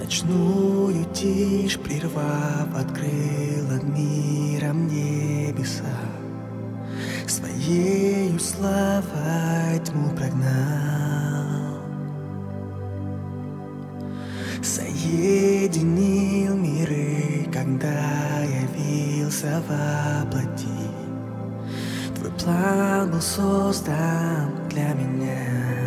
Ночную тишь прервав, открыл над миром небеса. Своею славой тьму прогнал, соединил миры, когда явился во плоти. Твой план был создан для меня.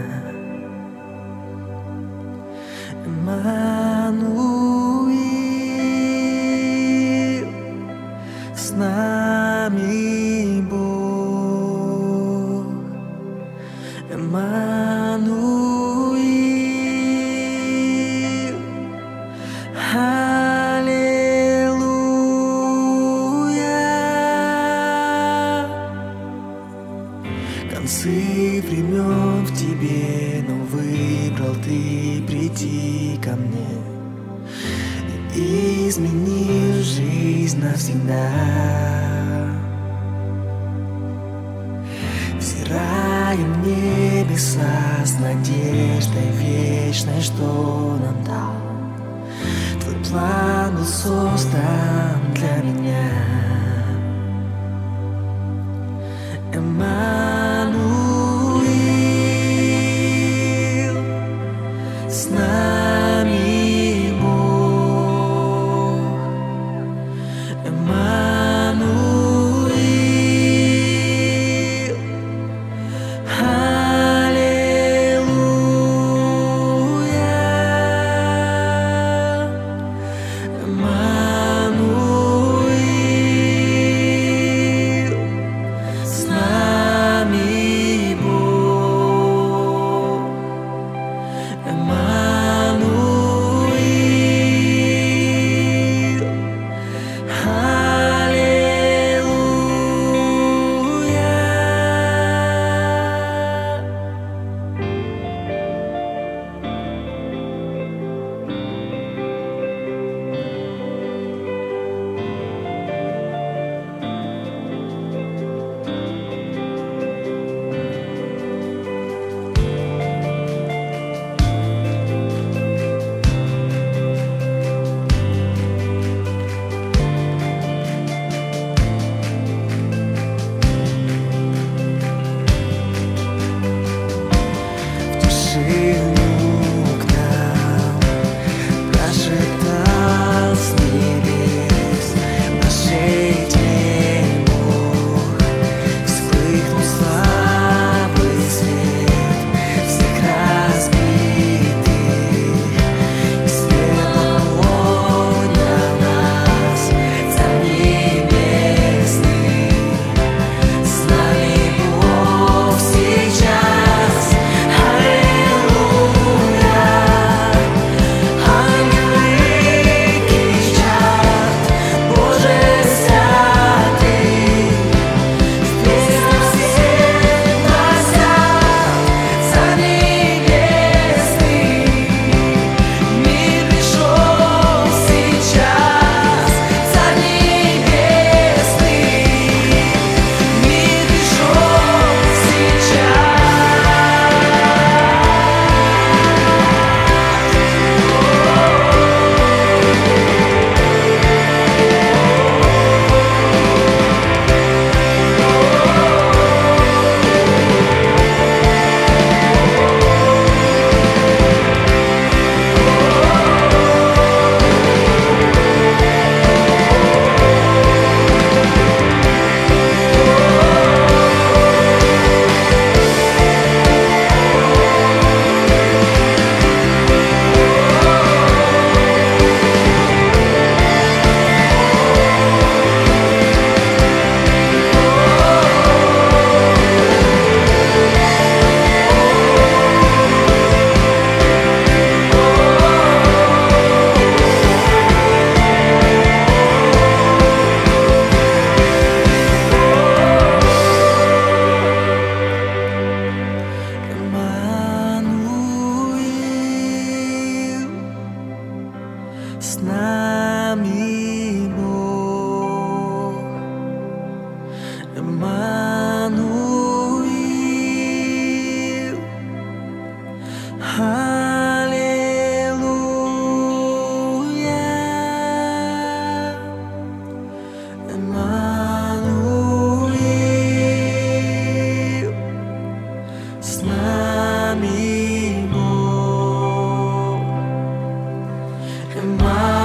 Эммануил, с нами Бог. Эммануил, аллилуйя. Концы времен в тебе, но выбрал ты приди ко мне и изменил жизнь навсегда. Взираем в небеса с надеждой вечной, что нам дал. Твой план был создан для меня. Эммануил, с нами Бог. Эммануил, аллилуйя. Эммануил, с нами Бог. Эммануил, аллилуйя. Прошептал с небес нашей тень Бог. Вспыхнул слабый свет всех разбитых, и светло поднял нас Царь Небесный. С нами Бог сейчас. Аллилуйя. Ангелы кричат: Боже святый. Здесь нам всем гласят: Царь Небесный. Мир пришел сейчас. Царь Небесный. Мир пришел сейчас. Эммануил, с нами Бог. Эммануил, аллилуйя. Am I